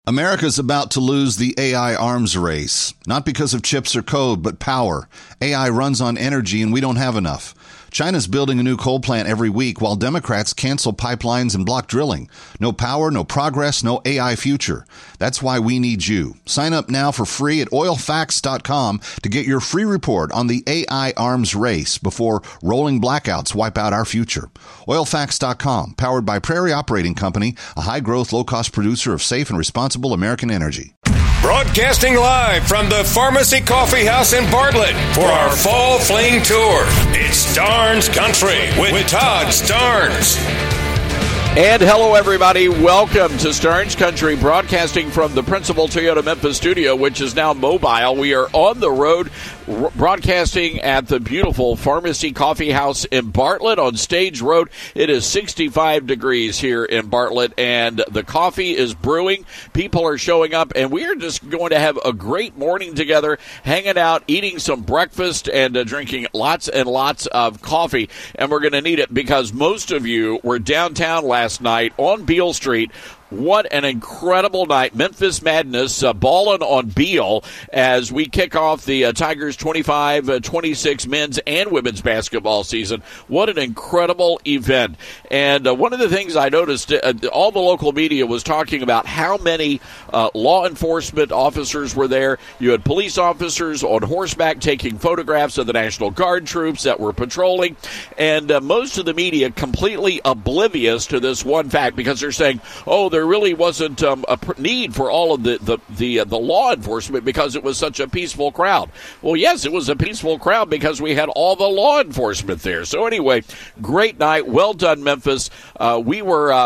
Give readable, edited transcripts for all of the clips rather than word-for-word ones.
America's about to lose the AI arms race, not because of chips or code, but power. AI runs on energy and we don't have enough. China's building a new coal plant every week while Democrats cancel pipelines and block drilling. No power, no progress, no AI future. That's why we need you. Sign up now for free at oilfacts.com to get your free report on the AI arms race before rolling blackouts wipe out our future. Oilfacts.com, powered by Prairie Operating Company, a high-growth, low-cost producer of safe and responsible American energy. Broadcasting live from the Pharmacy Coffee House in Bartlett for our Fall Fling Tour. It's Starnes Country with Todd Starnes. And hello, everybody. Welcome to Starnes Country, broadcasting from the Principal Toyota Memphis studio, which is now mobile. We are on the road, broadcasting at the beautiful Pharmacy Coffee House in Bartlett on Stage Road. It is 65 degrees here in Bartlett, and the coffee is brewing. People are showing up, and we are just going to have a great morning together, hanging out, eating some breakfast, and drinking lots and lots of coffee. And we're going to need it because most of you were downtown last night on Beale Street. What an incredible night. Memphis Madness balling on Beale as we kick off the Tigers 25-26 men's and women's basketball season. What an incredible event. And one of the things I noticed, all the local media was talking about how many law enforcement officers were there. You had police officers on horseback taking photographs of the National Guard troops that were patrolling. And most of the media completely oblivious to this one fact because they're saying, oh, there really wasn't a need for all of the law enforcement because it was such a peaceful crowd. Well, yes, it was a peaceful crowd because we had all the law enforcement there. So anyway, great night. Well done, Memphis. We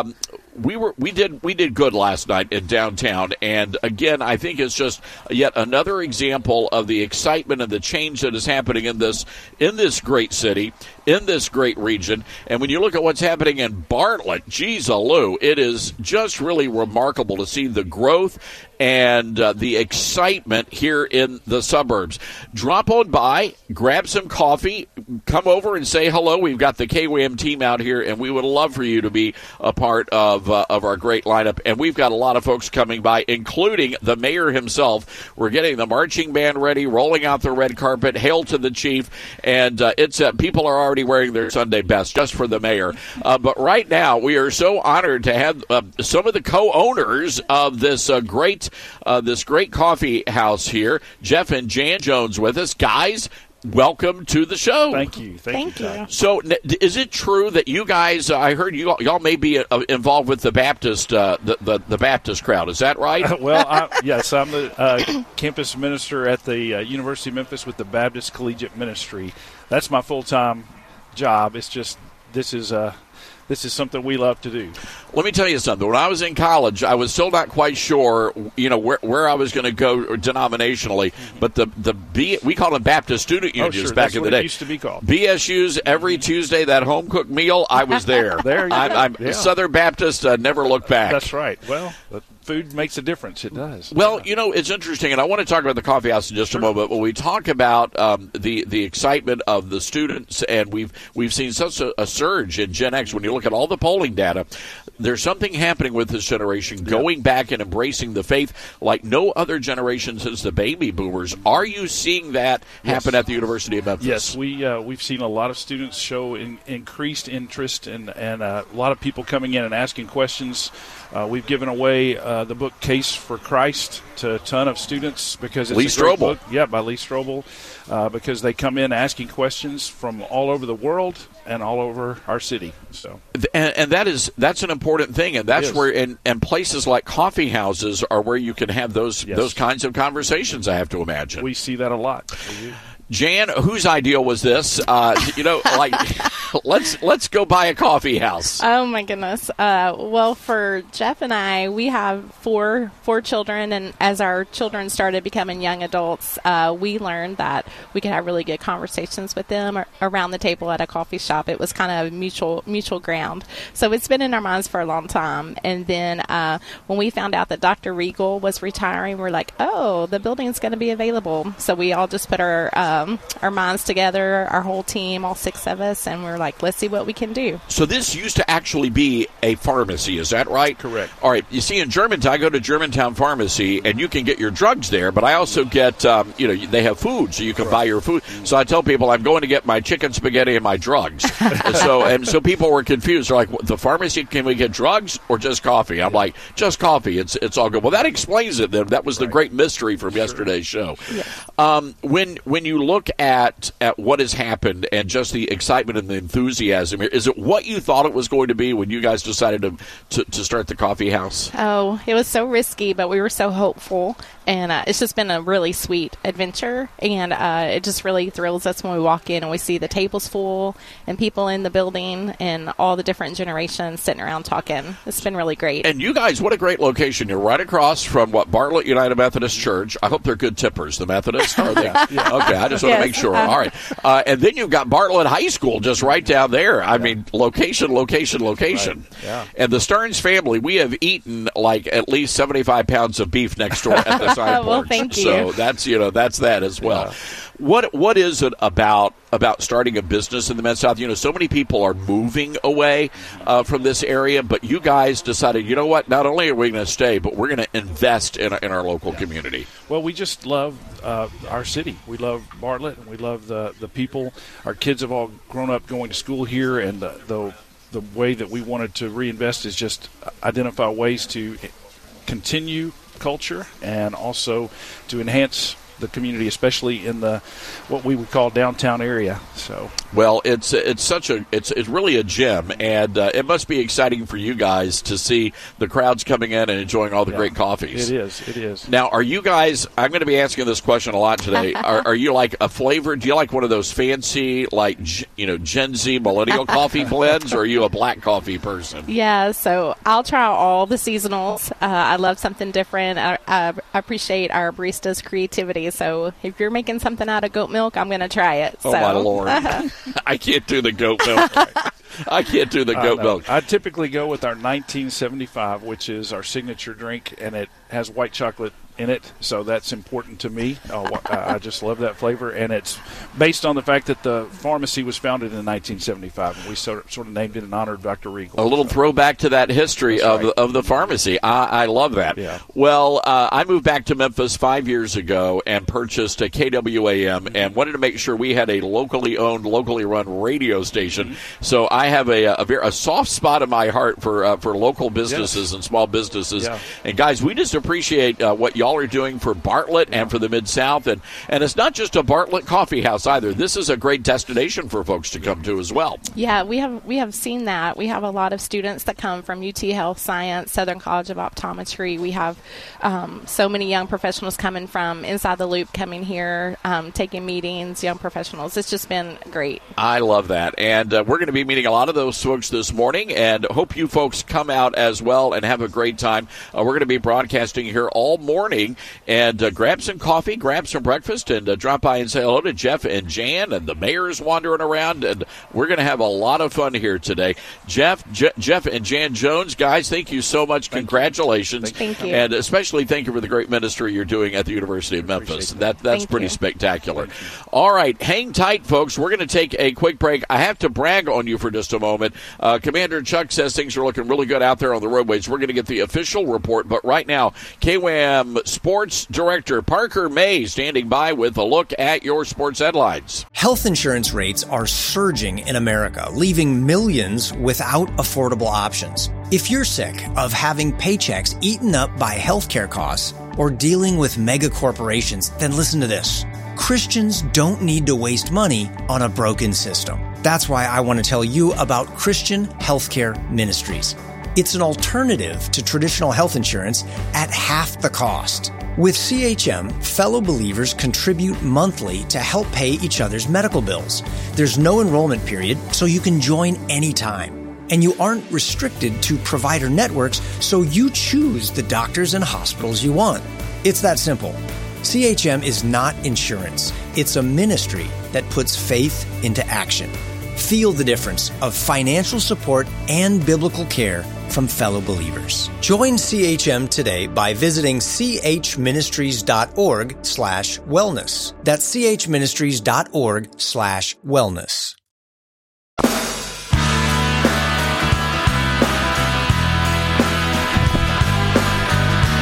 did good last night in downtown, and again, I think it's just yet another example of the excitement and the change that is happening in this great city, in this great region. And when you look at what's happening in Bartlett, geez-a-loo, it is just really remarkable to see the growth and the excitement here in the suburbs. Drop on by, grab some coffee, come over and say hello. We've got the KWM team out here, and we would love for you to be a part of our great lineup. And we've got a lot of folks coming by, including the mayor himself. We're getting the marching band ready, rolling out the red carpet. Hail to the chief. And it's people are already wearing their Sunday best just for the mayor. But right now, we are so honored to have some of the co-owners of this great coffee house here, Jeff and Jan Jones, with us. Guys, welcome to the show. Thank you. Thank you. So, is it true that you guys? I heard y'all may be involved with the Baptist, the Baptist crowd. Is that right? Yes, I'm the campus minister at the University of Memphis with the Baptist Collegiate Ministry. That's my full-time job. It's just this is something we love to do. Let me tell you something. When I was in college, I was still not quite sure, where I was going to go denominationally. But we called them Baptist Student Unions back in the day. It used to be called BSU's every Tuesday, that home cooked meal. I was there. I'm Southern Baptist. Never look back. That's right. Well, food makes a difference. It does. Well, it's interesting, and I want to talk about the coffee house in just a moment. But when we talk about the excitement of the students, and we've seen such a surge in Gen X. When you look at all the polling data, there's something happening with this generation going back and embracing the faith like no other generation since the baby boomers. Are you seeing that happen at the University of Memphis? Yes, we've seen a lot of students show increased interest and a lot of people coming in and asking questions. We've given away the book Case for Christ to a ton of students because it's Lee a great Strobel. book. Yeah, by Lee Strobel, because they come in asking questions from all over the world and all over our city. So, and that's an important thing, and that's where and places like coffee houses are where you can have those kinds of conversations. I have to imagine we see that a lot. Jan, whose idea was this? Let's go buy a coffee house. Oh my goodness. Well, for Jeff and I, we have four children, and as our children started becoming young adults, we learned that we could have really good conversations with them around the table at a coffee shop. It was kind of mutual ground. So it's been in our minds for a long time. And then when we found out that Dr. Regal was retiring, we're like, oh, the building's going to be available. So we all just put our minds together, our whole team, all six of us, and we're like, like, let's see what we can do. So this used to actually be a pharmacy, is that right? Correct. All right. You see, in Germantown, I go to Germantown Pharmacy, and you can get your drugs there, but I also get, they have food, so you can buy your food. So I tell people I'm going to get my chicken spaghetti and my drugs. So people were confused. They're like, the pharmacy, can we get drugs or just coffee? I'm like, just coffee. It's all good. Well, that explains it then. That was the great mystery from yesterday's show. Yes. When you look at what has happened and just the excitement and the enthusiasm here, is it what you thought it was going to be when you guys decided to start the coffee house? Oh, it was so risky, but we were so hopeful. And it's just been a really sweet adventure. And it just really thrills us when we walk in and we see the tables full and people in the building and all the different generations sitting around talking. It's been really great. And you guys, what a great location. You're right across from Bartlett United Methodist Church. I hope they're good tippers, the Methodists. Are they? Yeah. Okay, I just want to make sure. All right. And then you've got Bartlett High School just right down there. I mean, location. Right. Yeah. And the Stearns family, we have eaten like at least 75 pounds of beef next door at the side porch. Well, thank you. So that's that as well. Yeah. What is it about starting a business in the Mid-South? So many people are moving away from this area, but you guys decided, you know what, not only are we going to stay, but we're going to invest in our local community. Well, we just love our city. We love Bartlett, and we love the people. Our kids have all grown up going to school here, and the way that we wanted to reinvest is just identify ways to continue culture and also to enhance the community, especially in what we would call downtown area. So, well, it's really a gem, and it must be exciting for you guys to see the crowds coming in and enjoying all the great coffees. It is. Now, are you guys? I'm going to be asking this question a lot today. Are you like a flavor? Do you like one of those fancy, like Gen Z millennial coffee blends, or are you a black coffee person? Yeah, so I'll try all the seasonals. I love something different. I appreciate our barista's creativity. So if you're making something out of goat milk, I'm going to try it. Oh, my Lord. I can't do the goat milk. I can't do the goat milk. I typically go with our 1975, which is our signature drink, and it has white chocolate in it, so that's important to me. I just love that flavor, and it's based on the fact that the pharmacy was founded in 1975, and we sort of named it in honor of Dr. Regal. A little throwback to that history of the pharmacy. I love that. Yeah. Well, I moved back to Memphis 5 years ago and purchased a KWAM and wanted to make sure we had a locally owned, locally run radio station. Mm-hmm. So I have a soft spot in my heart for local businesses and small businesses. Yeah. And guys, we just appreciate what y'all are doing for Bartlett and for the Mid-South. And it's not just a Bartlett coffee house either. This is a great destination for folks to come to as well. Yeah, we have seen that. We have a lot of students that come from UT Health Science, Southern College of Optometry. We have so many young professionals coming from Inside the Loop, coming here, taking meetings, young professionals. It's just been great. I love that. And we're going to be meeting a lot of those folks this morning, and hope you folks come out as well and have a great time. We're going to be broadcasting here all morning, and grab some coffee, grab some breakfast, and drop by and say hello to Jeff and Jan, and the mayor's wandering around, and we're going to have a lot of fun here today. Jeff and Jan Jones, guys, thank you so much. Congratulations. Thank you. And especially thank you for the great ministry you're doing at the University of Memphis. That's pretty spectacular. All right, hang tight, folks. We're going to take a quick break. I have to brag on you for just a moment. Commander Chuck says things are looking really good out there on the roadways. We're going to get the official report, but right now, KWAM Sports Director Parker May standing by with a look at your sports headlines. Health insurance rates are surging in America, leaving millions without affordable options. If you're sick of having paychecks eaten up by healthcare costs or dealing with mega corporations, then listen to this. Christians don't need to waste money on a broken system. That's why I want to tell you about Christian Healthcare Ministries. It's an alternative to traditional health insurance at half the cost. With CHM, fellow believers contribute monthly to help pay each other's medical bills. There's no enrollment period, so you can join anytime. And you aren't restricted to provider networks, so you choose the doctors and hospitals you want. It's that simple. CHM is not insurance. It's a ministry that puts faith into action. Feel the difference of financial support and biblical care from fellow believers. Join CHM today by visiting chministries.org/wellness. That's chministries.org/wellness.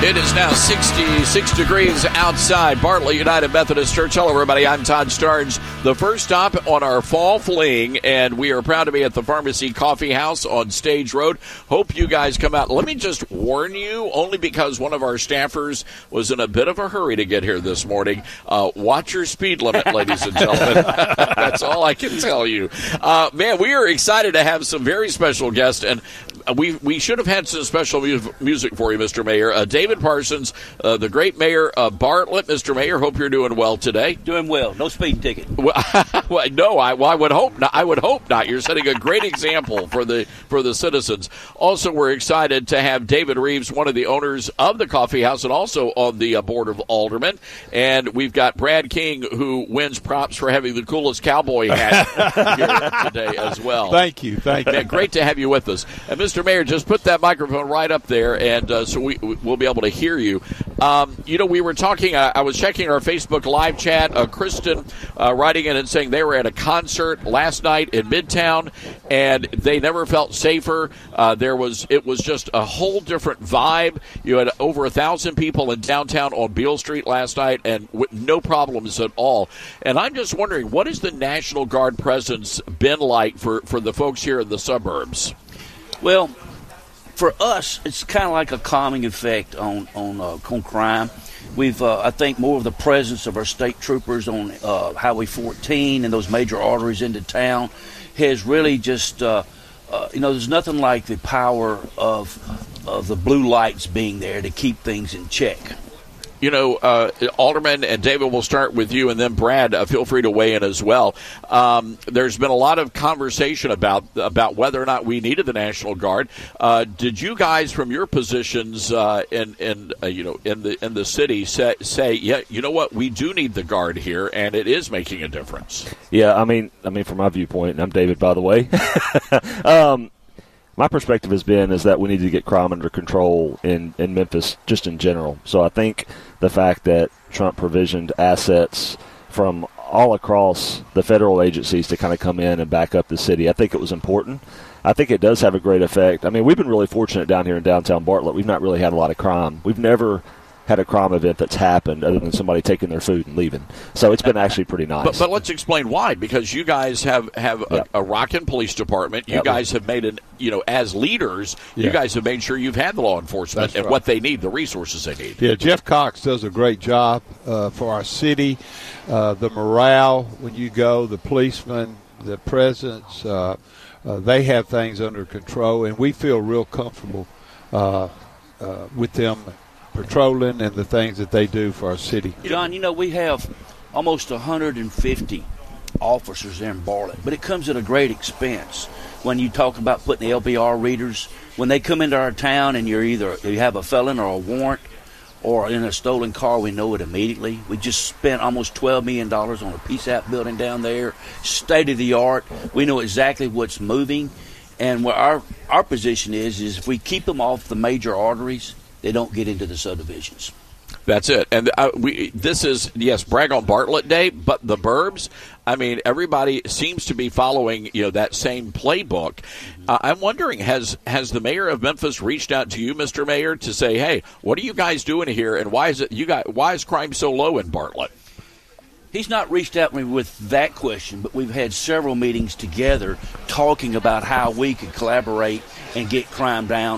It is now 66 degrees outside Bartlett United Methodist Church. Hello, everybody. I'm Todd Starnes. The first stop on our fall fling, and we are proud to be at the Pharmacy Coffee House on Stage Road. Hope you guys come out. Let me just warn you, only because one of our staffers was in a bit of a hurry to get here this morning. Watch your speed limit, ladies and gentlemen. That's all I can tell you. Man, we are excited to have some very special guests, and we should have had some special music for you, Mr. Mayor. David Parsons, the great mayor of Bartlett. Mr. Mayor, hope you're doing well today. Doing well. No speeding ticket. Well, no, I would hope not. I would hope not. You're setting a great example for the citizens. Also, we're excited to have David Reeves, one of the owners of the coffee house, and also on the board of aldermen. And we've got Brad King, who wins props for having the coolest cowboy hat here today as well. Thank you. Man, great to have you with us. And Mr. Mayor, just put that microphone right up there, and so we'll be able to hear you. We were talking, I was checking our Facebook live chat, Kristen writing in and saying they were at a concert last night in Midtown, and they never felt safer. It was just a whole different vibe. You had over 1,000 people in downtown on Beale Street last night, and with no problems at all. And I'm just wondering, what has the National Guard presence been like for the folks here in the suburbs? Well, for us, it's kind of like a calming effect on crime. We've, I think, more of the presence of our state troopers on Highway 14 and those major arteries into town has really just, there's nothing like the power of the blue lights being there to keep things in check. Alderman and David, we'll start with you, and then Brad, feel free to weigh in as well. There's been a lot of conversation about whether or not we needed the National Guard. Did you guys, from your positions in the city, say, yeah, you know what, we do need the Guard here, and it is making a difference? Yeah, I mean, from my viewpoint, and I'm David, by the way. My perspective is that we need to get crime under control in Memphis just in general. So I think the fact that Trump provisioned assets from all across the federal agencies to kind of come in and back up the city, I think it was important. I think it does have a great effect. I mean, we've been really fortunate down here in downtown Bartlett. We've not really had a lot of crime. We've never had a crime event that's happened other than somebody taking their food and leaving. So it's been actually pretty nice. But let's explain why. Because you guys have a rockin' police department. You guys have made as leaders, you guys have made sure you've had the law enforcement and what they need, the resources they need. Yeah, Jeff Cox does a great job for our city. The morale, when you go, the policemen, the presence, they have things under control, and we feel real comfortable with them patrolling and the things that they do for our city. John, we have almost 150 officers there in Bartlett, but it comes at a great expense. When you talk about putting the LPR readers, when they come into our town and you have a felon or a warrant or in a stolen car, we know it immediately. We just spent almost $12 million on a PSAP building down there, state of the art. We know exactly what's moving, and what our position is if we keep them off the major arteries, they don't get into the subdivisions. That's it. And this is, yes, Brag on Bartlett Day, but the burbs, I mean, everybody seems to be following, that same playbook. I'm wondering, has the mayor of Memphis reached out to you, Mr. Mayor, to say, hey, what are you guys doing here, and why is crime so low in Bartlett? He's not reached out to me with that question, but we've had several meetings together talking about how we could collaborate and get crime down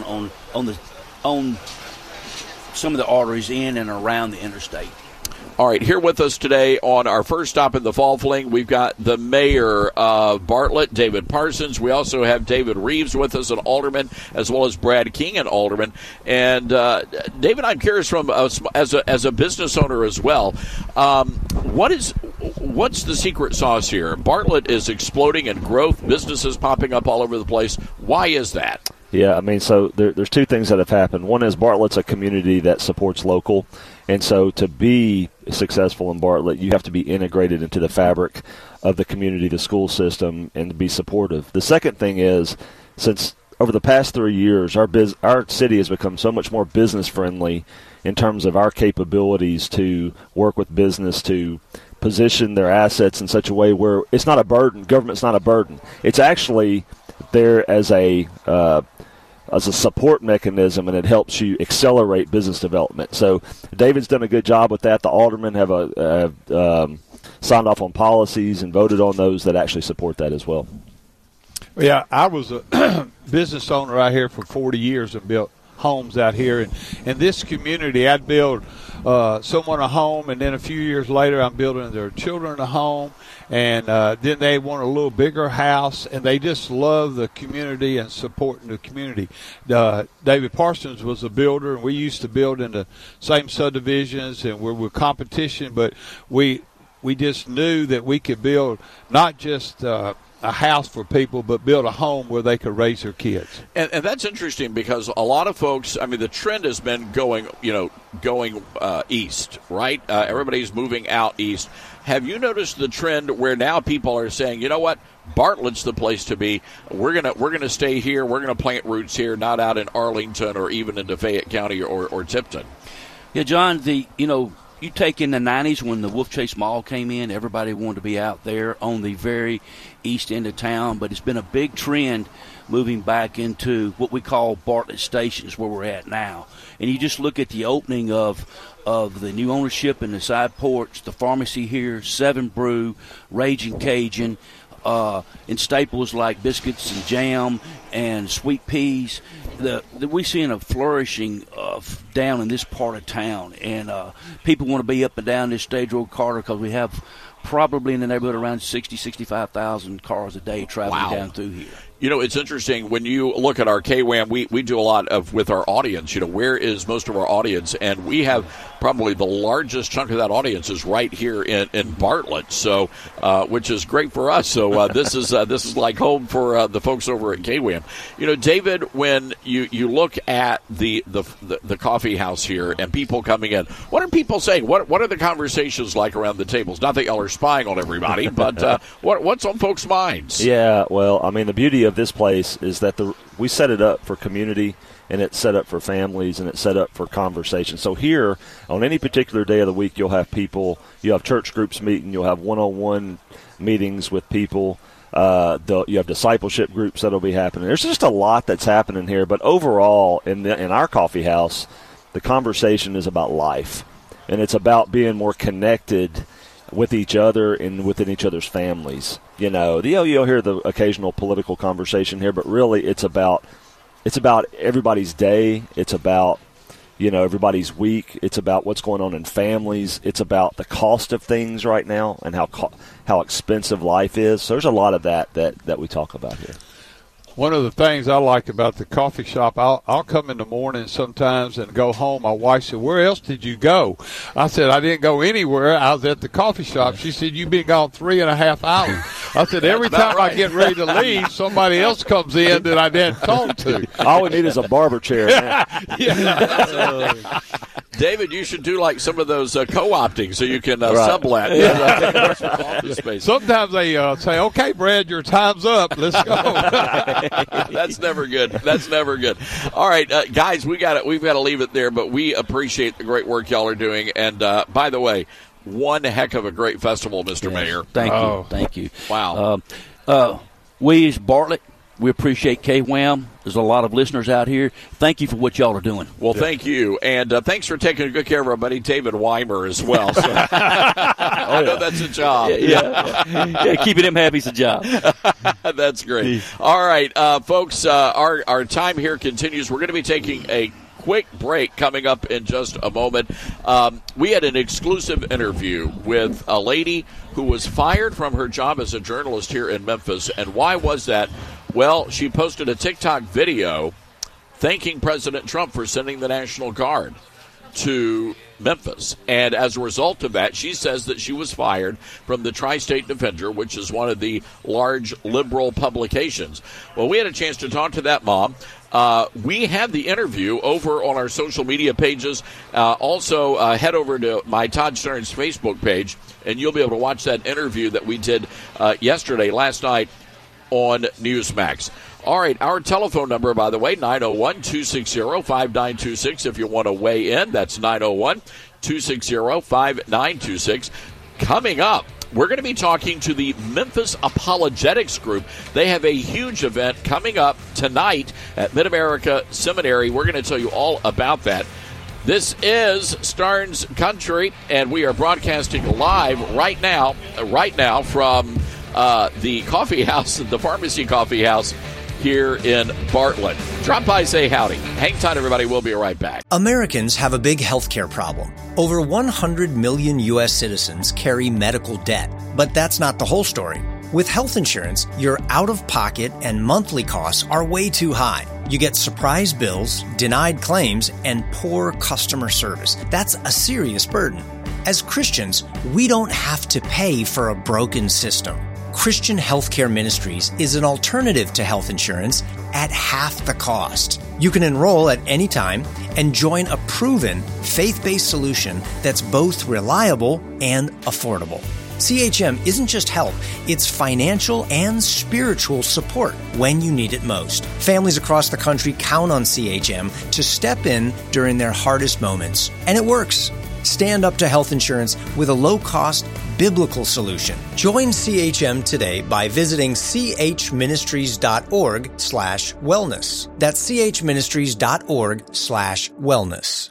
on some of the arteries in and around the interstate. All right, here with us today on our first stop in the Fall Fling, we've got the mayor of Bartlett, David Parsons. We also have David Reeves with us, an alderman, as well as Brad King, an alderman. And David, I'm curious, from as a business owner as well, what's the secret sauce here? Bartlett is exploding in growth, businesses popping up all over the place. Why is that? Yeah, I mean, so there's two things that have happened. One is Bartlett's a community that supports local, and so to be successful in Bartlett, you have to be integrated into the fabric of the community, the school system, and to be supportive. The second thing is, since over the past 3 years, our city has become so much more business-friendly in terms of our capabilities to work with business to position their assets in such a way where it's not a burden. Government's not a burden. It's actually there as a as a support mechanism, and it helps you accelerate business development. So David's done a good job with that. The aldermen have signed off on policies and voted on those that actually support that as well. Yeah, I was a business owner out here for 40 years and built homes out here. And in this community, I'd build someone a home, and then a few years later I'm building their children a home. And then they want a little bigger house, and they just love the community and supporting the community. David Parsons was a builder, and we used to build in the same subdivisions, and we're with competition, but we just knew that we could build not just a house for people, but build a home where they could raise their kids. And that's interesting because a lot of folks, I mean, the trend has been going east, right? Everybody's moving out east. Have you noticed the trend where now people are saying, you know what, Bartlett's the place to be. We're gonna stay here. We're gonna plant roots here, not out in Arlington or even into Fayette County or Tipton. Yeah, John. You take in the 90s when the Wolf Chase Mall came in, everybody wanted to be out there on the very east end of town, but it's been a big trend moving back into what we call Bartlett Stations, where we're at now. And you just look at the opening of the new ownership in the side porch, the pharmacy here, 7 Brew, Raging Cajun, and staples like biscuits and jam and sweet peas. We're seeing a flourishing down in this part of town, and people want to be up and down this Stage Road corridor because we have probably in the neighborhood around 65,000 cars a day traveling down through here. You know, it's interesting when you look at our KWAM, we do a lot with our audience, where is most of our audience? And we have probably the largest chunk of that audience is right here in Bartlett, so which is great for us. So this is like home for the folks over at KWAM. David, when you look at the coffee house here and people coming in, what are people saying? What are the conversations like around the tables? Not that y'all are spying on everybody, but what's on folks' minds? Yeah, well, I mean, the beauty of this place is that we set it up for community, and it's set up for families, and it's set up for conversation. So here, on any particular day of the week, you'll have people, you have church groups meeting, you'll have one-on-one meetings with people, you have discipleship groups that'll be happening. There's just a lot that's happening here, but overall, in our coffee house, the conversation is about life, and it's about being more connected with each other and within each other's families. You'll hear the occasional political conversation here, but really it's about everybody's day. It's about, everybody's week. It's about what's going on in families. It's about the cost of things right now and how expensive life is. So there's a lot of that we talk about here. One of the things I like about the coffee shop, I'll come in the morning sometimes and go home. My wife said, "Where else did you go?" I said, "I didn't go anywhere. I was at the coffee shop." She said, "You've been gone 3.5 hours." I said, "Every time I get ready to leave, somebody else comes in that I didn't talk to." All we need is a barber chair. David, you should do like some of those co-opting so you can sublet. Sometimes they say, "Okay, Brad, your time's up. Let's go." That's never good. That's never good. All right, guys, we've got to leave it there, but we appreciate the great work y'all are doing. And by the way, one heck of a great festival, Mr. Mayor. Thank you. Wow. We as Bartlett, we appreciate KWAM. There's a lot of listeners out here. Thank you for what y'all are doing. Well, thank you. And thanks for taking good care of our buddy David Weimer as well. So. I know that's a job. Yeah, keeping him happy is a job. That's great. All right, folks, our time here continues. We're going to be taking a quick break coming up in just a moment. We had an exclusive interview with a lady who was fired from her job as a journalist here in Memphis. And why was that? Well, she posted a TikTok video thanking President Trump for sending the National Guard to Memphis. And as a result of that, she says that she was fired from the Tri-State Defender, which is one of the large liberal publications. Well, we had a chance to talk to that mom. We have the interview over on our social media pages. Also, head over to my Todd Stearns Facebook page, and you'll be able to watch that interview that we did last night on Newsmax. All right, our telephone number, by the way, 901-260-5926 if you want to weigh in. That's 901-260-5926. Coming up, we're going to be talking to the Memphis Apologetics Group. They have a huge event coming up tonight at Mid-America Seminary. We're going to tell you all about that. This is Starnes Country, and we are broadcasting live right now from the coffee house, the Pharmacy Coffee House here in Bartlett. Drop by, say howdy. Hang tight, everybody. We'll be right back. Americans have a big healthcare problem. Over 100 million U.S. citizens carry medical debt, but that's not the whole story. With health insurance, your out-of-pocket and monthly costs are way too high. You get surprise bills, denied claims, and poor customer service. That's a serious burden. As Christians, we don't have to pay for a broken system. Christian Healthcare Ministries is an alternative to health insurance at half the cost. You can enroll at any time and join a proven, faith-based solution that's both reliable and affordable. CHM isn't just help, it's financial and spiritual support when you need it most. Families across the country count on CHM to step in during their hardest moments. And it works. Stand up to health insurance with a low-cost, biblical solution. Join CHM today by visiting chministries.org/wellness. That's chministries.org/wellness.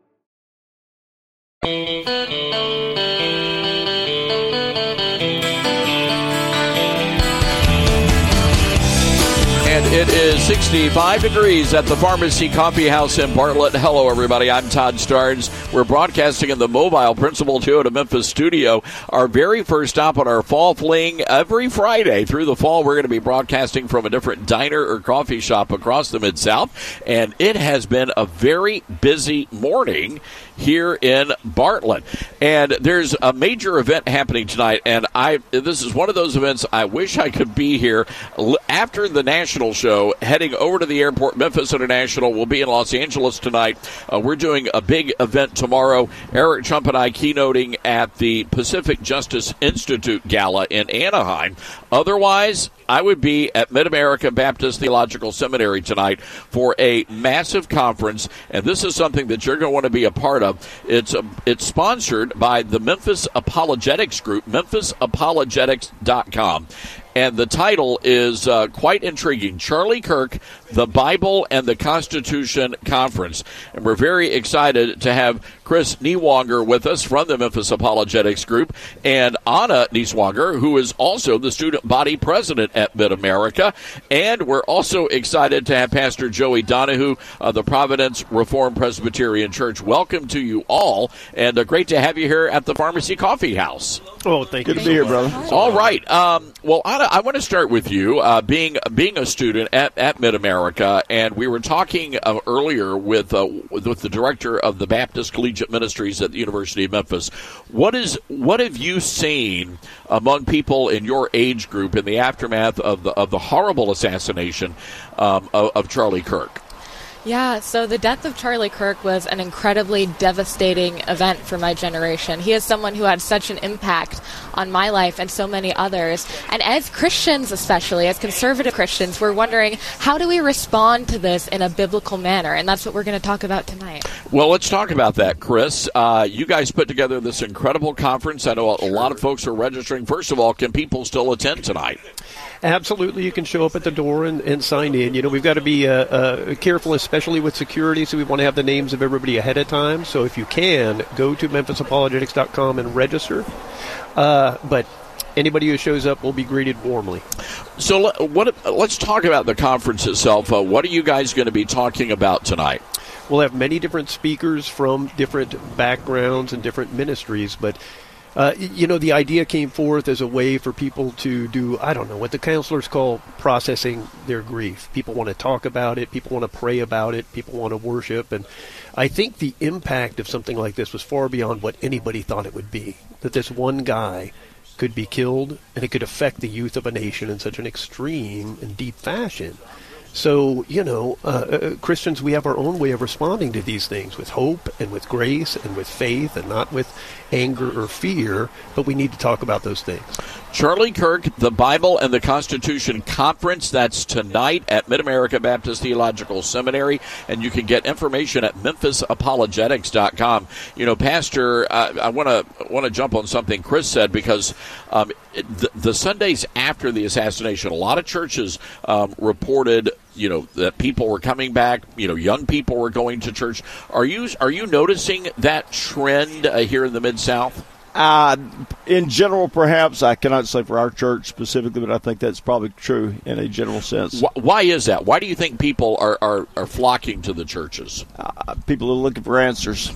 And it is 65 degrees at the Pharmacy Coffee House in Bartlett. Hello, everybody. I'm Todd Starnes. We're broadcasting in the mobile Principal Toyota Memphis studio. Our very first stop on our fall fling every Friday. Through the fall, we're going to be broadcasting from a different diner or coffee shop across the Mid-South. And it has been a very busy morning here in Bartlett. And there's a major event happening tonight, and this is one of those events I wish I could be here. After the national show, heading over to the airport, Memphis International will be in Los Angeles tonight. We're doing a big event tomorrow. Eric Trump and I keynoting at the Pacific Justice Institute Gala in Anaheim. Otherwise, I would be at Mid-America Baptist Theological Seminary tonight for a massive conference, and this is something that you're going to want to be a part of. It's sponsored by the Memphis Apologetics Group, memphisapologetics.com. And the title is quite intriguing. Charlie Kirk, the Bible and the Constitution Conference. And we're very excited to have Chris Niewanger with us from the Memphis Apologetics Group, and Anna Niewanger, who is also the student body president at Mid-America. And we're also excited to have Pastor Joey Donahue of the Providence Reformed Presbyterian Church. Welcome to you all, and great to have you here at the Pharmacy Coffee House. Oh, thank you. Good to be here, brother. All right. Well, Anna, I want to start with you, being a student at Mid-America, and we were talking earlier with the director of the Baptist Collegiate Ministries at the University of Memphis. What have you seen among people in your age group in the aftermath of the horrible assassination of Charlie Kirk? Yeah, so the death of Charlie Kirk was an incredibly devastating event for my generation. He is someone who had such an impact on my life and so many others. And as Christians, especially, as conservative Christians, we're wondering, how do we respond to this in a biblical manner? And that's what we're going to talk about tonight. Well, let's talk about that, Chris. You guys put together this incredible conference. I know a lot of folks are registering. First of all, can people still attend tonight? Absolutely. You can show up at the door and sign in. You know, we've got to be careful, especially with security, so we want to have the names of everybody ahead of time. So if you can, go to memphisapologetics.com and register. But anybody who shows up will be greeted warmly. So let's talk about the conference itself. What are you guys going to be talking about tonight? We'll have many different speakers from different backgrounds and different ministries, but the idea came forth as a way for people to do, what the counselors call processing their grief. People want to talk about it. People want to pray about it. People want to worship. And I think the impact of something like this was far beyond what anybody thought it would be, that this one guy could be killed and it could affect the youth of a nation in such an extreme and deep fashion. So, Christians, we have our own way of responding to these things with hope and with grace and with faith and not with anger or fear, but we need to talk about those things. Charlie Kirk, the Bible and the Constitution Conference. That's tonight at Mid-America Baptist Theological Seminary, and you can get information at memphisapologetics.com. Pastor, I want to jump on something Chris said, because the Sundays after the assassination, a lot of churches reported that people were coming back, young people were going to church. Are you noticing that trend here in the Mid-South? In general, perhaps. I cannot say for our church specifically, but I think that's probably true in a general sense. Why is that? Why do you think people are flocking to the churches? People are looking for answers.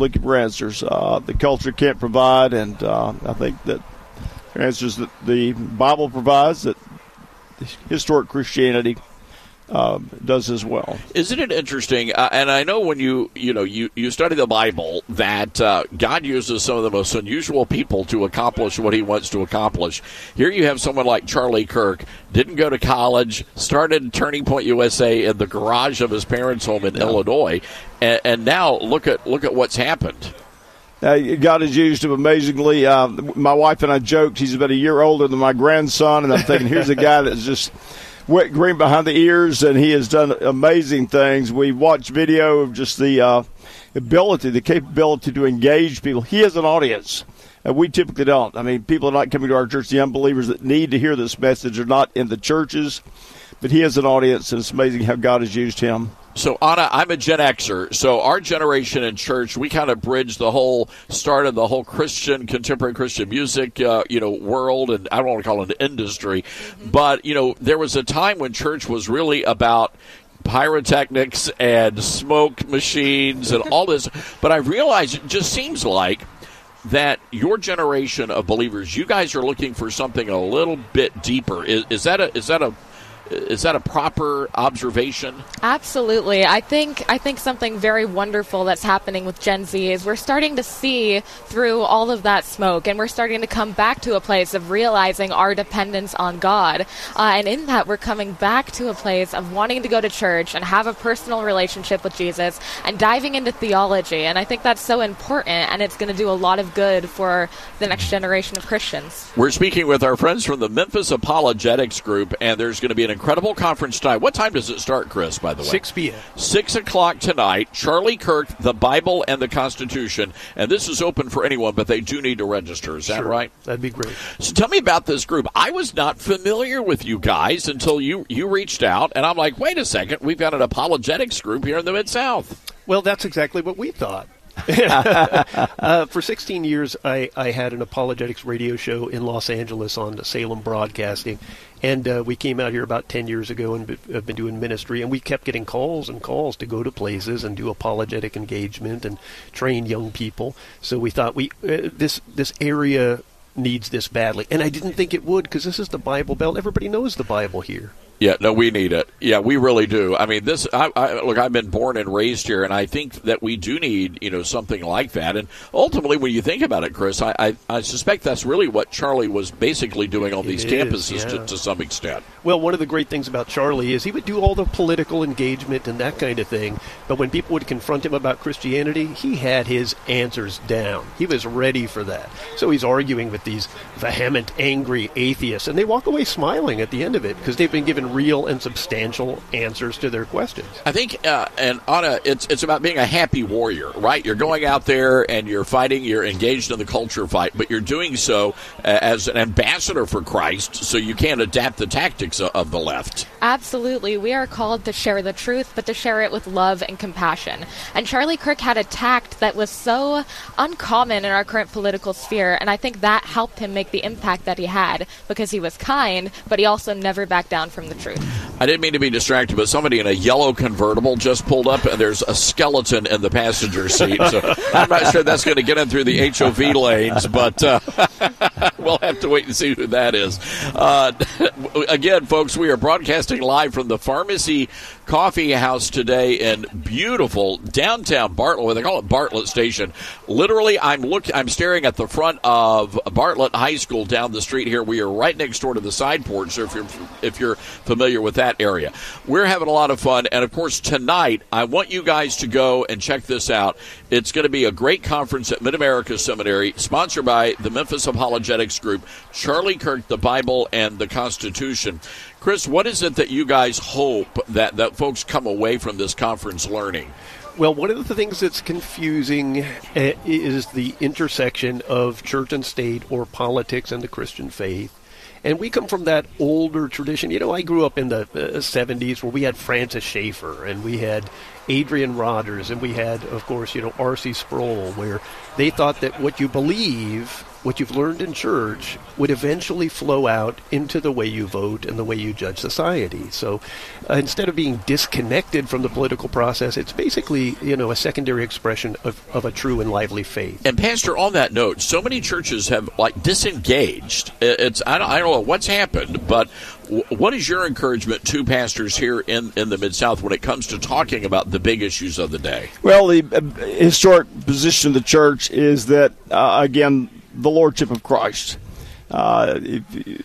The culture can't provide, and I think that answers that the Bible provides, that historic Christianity does as well. Isn't it interesting? And I know when you study the Bible that God uses some of the most unusual people to accomplish what He wants to accomplish. Here you have someone like Charlie Kirk, didn't go to college, started Turning Point USA in the garage of his parents' home in Illinois, and now look at what's happened. God has used him amazingly. My wife and I joked he's about a year older than my grandson, and I'm thinking here's a guy that's just wet green behind the ears, and he has done amazing things. We watched video of just the capability to engage people. He has an audience. We typically don't. I mean, people are not coming to our church. The unbelievers that need to hear this message are not in the churches, but he has an audience, and it's amazing how God has used him. So, Anna, I'm a Gen Xer. So our generation in church, we kind of bridged the whole start of the whole contemporary Christian music, world, and I don't want to call it an industry. But, there was a time when church was really about pyrotechnics and smoke machines and all this. But I realize it just seems like that your generation of believers, you guys are looking for something a little bit deeper. Is that a proper observation? Absolutely. I think something very wonderful that's happening with Gen Z is we're starting to see through all of that smoke, and we're starting to come back to a place of realizing our dependence on God. And in that, we're coming back to a place of wanting to go to church and have a personal relationship with Jesus and diving into theology. And I think that's so important, and it's going to do a lot of good for the next generation of Christians. We're speaking with our friends from the Memphis Apologetics Group, and there's going to be an incredible conference tonight. What time does it start, Chris, by the way? 6 p.m. 6 o'clock tonight. Charlie Kirk, the Bible and the Constitution. And this is open for anyone, but they do need to register. Is that right? That'd be great. So tell me about this group. I was not familiar with you guys until you reached out, and I'm like, wait a second, we've got an apologetics group here in the Mid-South. Well, that's exactly what we thought. For 16 years, I had an apologetics radio show in Los Angeles on Salem Broadcasting, and we came out here about 10 years ago and have been doing ministry, and we kept getting calls and calls to go to places and do apologetic engagement and train young people. So we thought this area needs this badly, and I didn't think it would, because this is the Bible Belt. Everybody knows the Bible here. Yeah, no, we need it. Yeah, we really do. I mean, look, I've been born and raised here, and I think that we do need, something like that. And ultimately, when you think about it, Chris, I suspect that's really what Charlie was basically doing on these campuses to some extent. Well, one of the great things about Charlie is he would do all the political engagement and that kind of thing, but when people would confront him about Christianity, he had his answers down. He was ready for that. So he's arguing with these vehement, angry atheists, and they walk away smiling at the end of it, because they've been given real and substantial answers to their questions. I think, and Anna, it's about being a happy warrior, right? You're going out there and you're fighting, you're engaged in the culture fight, but you're doing so as an ambassador for Christ, so you can't adapt the tactics of the left. Absolutely. We are called to share the truth, but to share it with love and compassion. And Charlie Kirk had a tact that was so uncommon in our current political sphere, and I think that helped him make the impact that he had, because he was kind, but he also never backed down from the truth. I didn't mean to be distracted, but somebody in a yellow convertible just pulled up, and there's a skeleton in the passenger seat. So I'm not sure that's going to get in through the HOV lanes, but we'll have to wait and see who that is. Again, folks, we are broadcasting live from the Pharmacy Coffee House today in beautiful downtown Bartlett. They call it Bartlett Station. Literally, I'm staring at the front of Bartlett High School down the street here. We are right next door to the side porch, so if you're familiar with that area. We're having a lot of fun, and of course tonight I want you guys to go and check this out. It's going to be a great conference at Mid-America Seminary, sponsored by the Memphis Apologetics Group, Charlie Kirk, the Bible, and the Constitution. Chris, what is it that you guys hope that folks come away from this conference learning? Well, one of the things that's confusing is the intersection of church and state, or politics and the Christian faith. And we come from that older tradition. You know, I grew up in the 70s where we had Francis Schaeffer and we had Adrian Rogers and we had, of course, R.C. Sproul, where they thought that what you believe, what you've learned in church, would eventually flow out into the way you vote and the way you judge society. So instead of being disconnected from the political process, it's basically, a secondary expression of a true and lively faith. And Pastor, on that note, so many churches have disengaged. I don't know what's happened, but what is your encouragement to pastors here in the Mid-South when it comes to talking about the big issues of the day? Well, the historic position of the church is that, again, the Lordship of Christ. If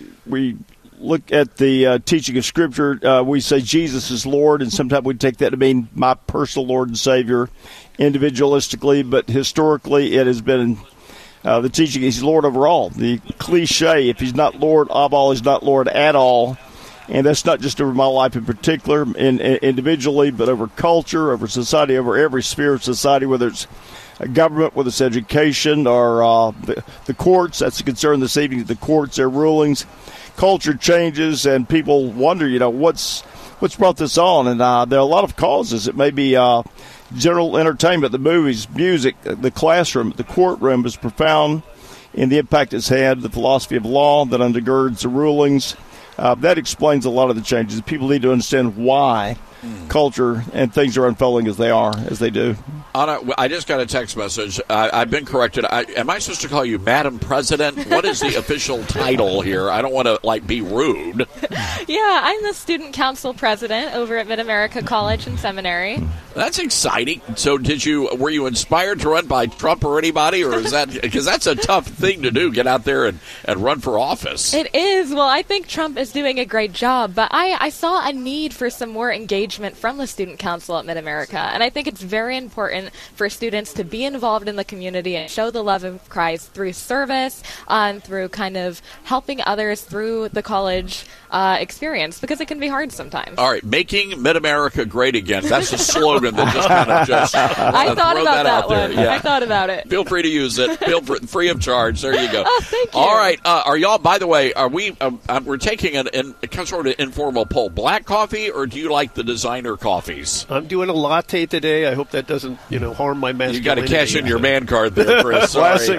we look at the teaching of Scripture, we say Jesus is Lord, and sometimes we take that to mean my personal Lord and Savior individualistically, but historically it has been the teaching He's Lord over all. The cliche, if He's not Lord of all, He's not Lord at all. And that's not just over my life in particular, individually, but over culture, over society, over every sphere of society, whether it's government, whether it's education, or the courts. That's a concern this evening, the courts, their rulings. Culture changes, and people wonder, what's brought this on? And there are a lot of causes. It may be general entertainment, the movies, music, the classroom, the courtroom is profound in the impact it's had, the philosophy of law that undergirds the rulings. That explains a lot of the changes. People need to understand why culture and things are unfolding as they do. Anna, I just got a text message. I've been corrected. Am I supposed to call you Madam President? What is the official title here? I don't want to be rude. Yeah, I'm the student council president over at Mid-America College and Seminary. That's exciting. So were you inspired to run by Trump or anybody, or is that because that's a tough thing to do, get out there and run for office? It is. Well, I think Trump is doing a great job, but I saw a need for some more engagement from the student council at Mid-America, and I think it's very important for students to be involved in the community and show the love of Christ through service, through kind of helping others through the college experience, because it can be hard sometimes. All right, making Mid-America great again. That's a slogan that just kind of just I thought about that one. Yeah. I thought about it. Feel free to use it. Free of charge. There you go. Oh, thank you. All right. Are y'all, by the way, we're taking a sort of informal poll. Black coffee, or do you like the designer coffees? I'm doing a latte today. I hope that doesn't, harm my masculinity. You got to cash in your man card there, Chris. Classic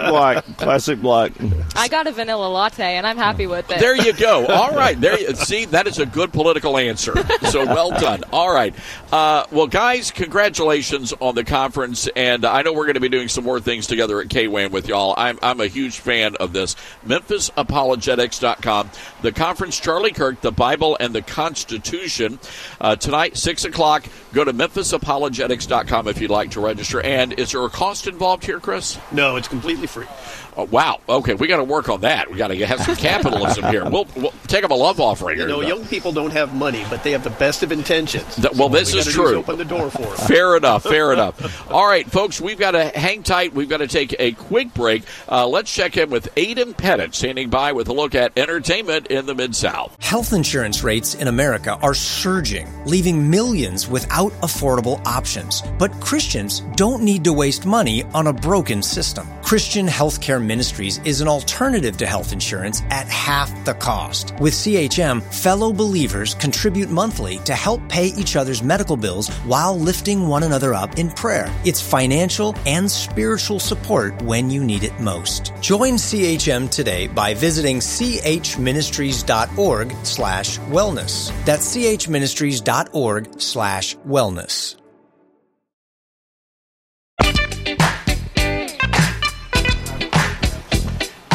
black. I got a vanilla latte, and I'm happy with it. There you go. All right. See, that is a good political answer. So well done. All right. Well, guys, congratulations on the conference, and I know we're going to be doing some more things together at KWAM with y'all. I'm a huge fan of this. MemphisApologetics.com. The conference, Charlie Kirk, the Bible, and the Constitution. Tonight, 6 o'clock. Go to MemphisApologetics.com if you'd like to register. And is there a cost involved here, Chris? No, it's completely free. Oh, wow. Okay, we got to work on that. We got to have some capitalism here. We'll take them a love offering. Young people don't have money, but they have the best of intentions. This is true. Open the door for them. Fair enough. All right, folks, we've got to hang tight. We've got to take a quick break. Let's check in with Aidan Pettit, standing by with a look at entertainment in the Mid-South. Health insurance rates in America are surging, leaving millions without affordable options. But Christians don't need to waste money on a broken system. Christian Healthcare Ministries is an alternative to health insurance at half the cost. With CHM, fellow believers contribute monthly to help pay each other's medical bills while lifting one another up in prayer. It's financial and spiritual support when you need it most. Join CHM today by visiting chministries.org/wellness. That's chministries.org/wellness.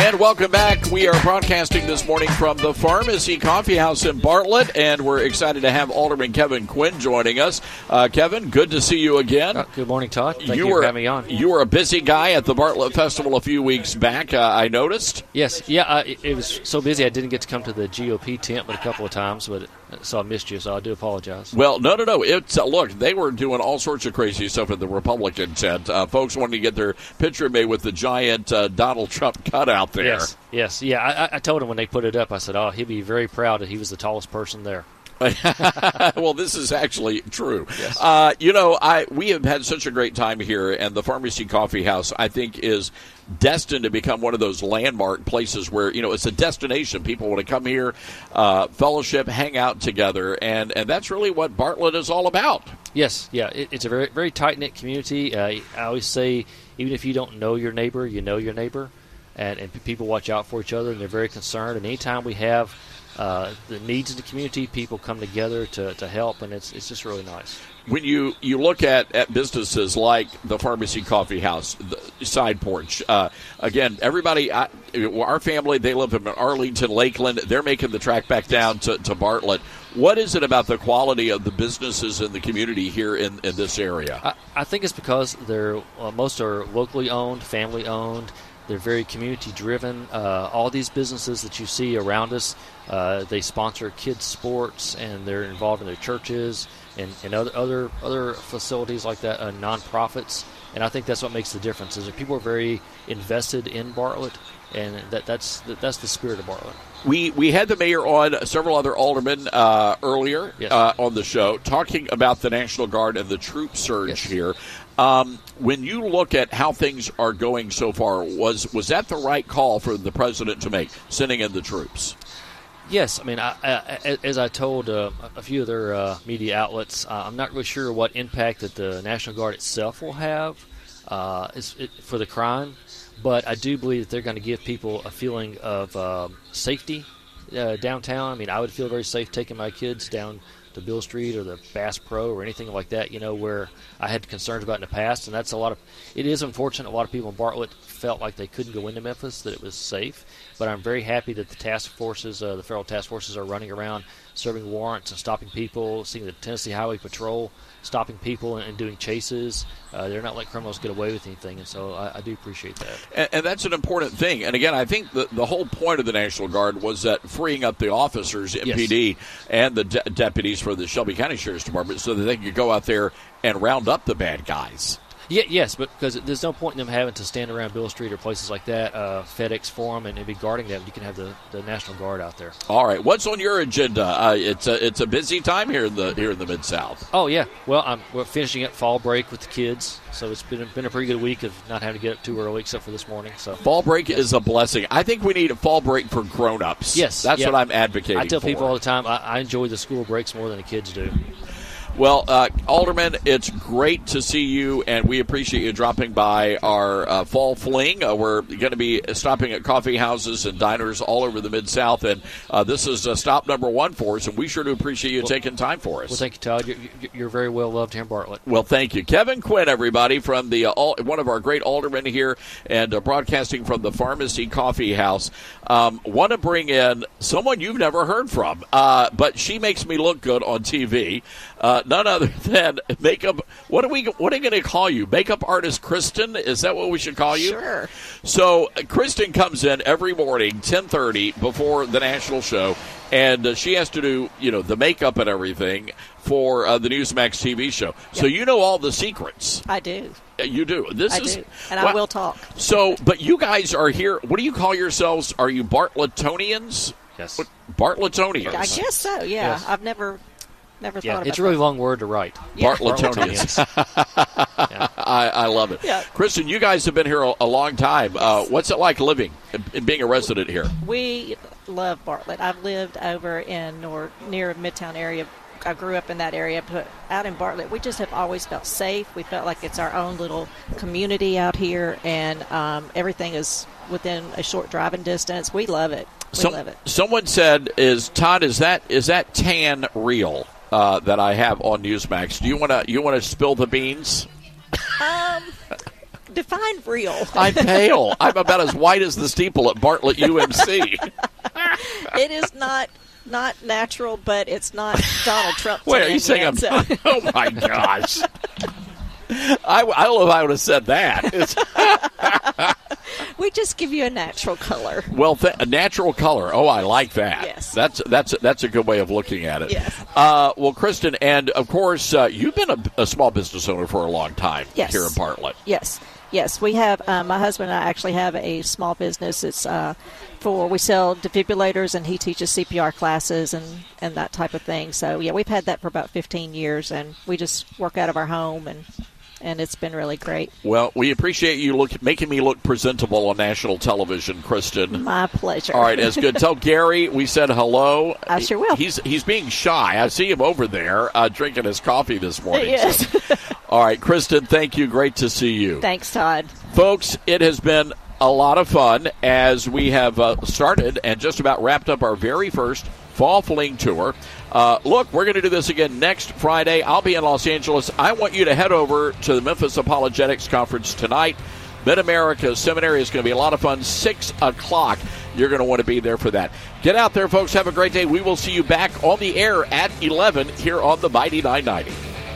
And welcome back. We are broadcasting this morning from the Pharmacy Coffee House in Bartlett, and we're excited to have Alderman Kevin Quinn joining us. Kevin, good to see you again. Good morning, Todd. Thank you for having me on. You were a busy guy at the Bartlett Festival a few weeks back, I noticed. Yes, yeah, it was so busy I didn't get to come to the GOP tent but a couple of times, so I missed you, so I do apologize. Well, no. It's look, they were doing all sorts of crazy stuff at the Republican tent. Folks wanted to get their picture made with the giant Donald Trump cutout there. Yes. Yeah, I told him when they put it up, I said, he'd be very proud that he was the tallest person there. Well, this is actually true. Yes. We have had such a great time here, and the Pharmacy Coffee House, I think, is destined to become one of those landmark places where, it's a destination. People want to come here, fellowship, hang out together, and that's really what Bartlett is all about. Yes, yeah. It's a very, very tight-knit community. I always say, even if you don't know your neighbor, you know your neighbor, and people watch out for each other, and they're very concerned. And anytime we have the needs of the community, people come together to help, and it's just really nice. When you look at businesses like the Pharmacy Coffee House, the Side Porch, again, everybody, our family, they live in Arlington, Lakeland. They're making the trek back down to Bartlett. What is it about the quality of the businesses in the community here in this area? I think it's because most are locally owned, family owned. They're very community-driven. All these businesses that you see around us, they sponsor kids' sports, and they're involved in their churches and other facilities like that, nonprofits. And I think that's what makes the difference. Is that people are very invested in Bartlett, and that's the spirit of Bartlett. We had the mayor on, several other aldermen earlier on the show, talking about the National Guard and the troop surge here. When you look at how things are going so far, was that the right call for the president to make, sending in the troops? Yes. I mean, as I told a few other media outlets, I'm not really sure what impact that the National Guard itself will have for the crime, but I do believe that they're going to give people a feeling of safety downtown. I mean, I would feel very safe taking my kids down to Beale Street or the Bass Pro or anything like that, where I had concerns about in the past. And that's it is unfortunate a lot of people in Bartlett felt like they couldn't go into Memphis, that it was safe. But I'm very happy that the task forces, the federal task forces, are running around serving warrants and stopping people, seeing the Tennessee Highway Patrol stopping people and doing chases. They're not letting criminals get away with anything, and so I do appreciate that. And that's an important thing. And again, I think the whole point of the National Guard was that freeing up the officers, MPD, and the deputies for the Shelby County Sheriff's Department so that they could go out there and round up the bad guys. Yes, but because there's no point in them having to stand around Beale Street or places like that, FedEx Forum, and be guarding them. You can have the National Guard out there. All right, what's on your agenda? It's a busy time here in the Mid-South. Oh yeah, well we're finishing up fall break with the kids, so it's been a pretty good week of not having to get up too early, except for this morning. So fall break is a blessing. I think we need a fall break for grown-ups. Yes, that's what I'm advocating. I tell for. people all the time I enjoy the school breaks more than the kids do. Well, Alderman, it's great to see you, and we appreciate you dropping by our fall fling. We're going to be stopping at coffee houses and diners all over the Mid-South, and this is stop number one for us, and we sure do appreciate you taking time for us. Well, thank you, Todd. You're very well loved here in Bartlett. Well, thank you. Kevin Quinn, everybody, from the one of our great aldermen here, and broadcasting from the Pharmacy Coffee House. Want to bring in someone you've never heard from, but she makes me look good on TV. None other than makeup. What are we going to call you? Makeup artist Kristen? Is that what we should call you? Sure. So Kristen comes in every morning, 10:30 before the national show, and she has to do the makeup and everything for the Newsmax TV show. Yep. So you know all the secrets. I do. You do. I will talk. So, but you guys are here. What do you call yourselves? Are you Bartlettonians? Yes. Bartlettonians. I guess so. Yeah. Yes. I've never thought about it. It's a really long word to write. Yeah. Bartlettonians. Yeah. I love it. Yeah. Kristen, you guys have been here a long time. What's it like living and being a resident here? We love Bartlett. I've lived over in near Midtown area. I grew up in that area, but out in Bartlett, we just have always felt safe. We felt like it's our own little community out here, and everything is within a short driving distance. We love it. Love it. Someone said, Todd, is that tan real that I have on Newsmax? Do you want to spill the beans? define real. I'm pale. I'm about as white as the steeple at Bartlett UMC. It is not natural, but it's not Donald Trump. Wait, are you saying I'm? Oh my gosh! I don't know if I would have said that. We just give you a natural color. Well, a natural color. Oh, I like that. Yes. That's a good way of looking at it. Yes. Well, Kristen, and of course, you've been a small business owner for a long time here in Bartlett. Yes. Yes, we have. My husband and I actually have a small business. It's we sell defibrillators, and he teaches CPR classes and that type of thing. So yeah, we've had that for about 15 years, and we just work out of our home, and it's been really great. Well, we appreciate you making me look presentable on national television, Kristen. My pleasure. All right, that's good. Tell Gary we said hello. I sure will. He's being shy. I see him over there drinking his coffee this morning. Yes. So. All right, Kristen, thank you. Great to see you. Thanks, Todd. Folks, it has been a lot of fun as we have started and just about wrapped up our very first Fall Fling Tour. Look, we're going to do this again next Friday. I'll be in Los Angeles. I want you to head over to the Memphis Apologetics Conference tonight. Mid-America Seminary is going to be a lot of fun. 6 o'clock. You're going to want to be there for that. Get out there, folks. Have a great day. We will see you back on the air at 11 here on the Mighty 990.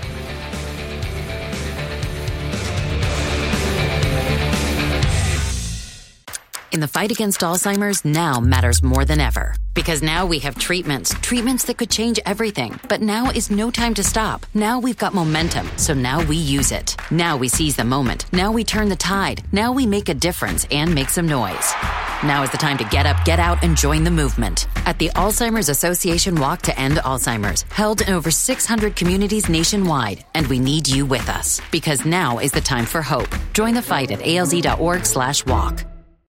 In the fight against Alzheimer's, now matters more than ever. Because now we have treatments that could change everything. But now is no time to stop. Now we've got momentum, so now we use it. Now we seize the moment. Now we turn the tide. Now we make a difference and make some noise. Now is the time to get up, get out, and join the movement. At the Alzheimer's Association Walk to End Alzheimer's, held in over 600 communities nationwide. And we need you with us. Because now is the time for hope. Join the fight at alz.org/walk.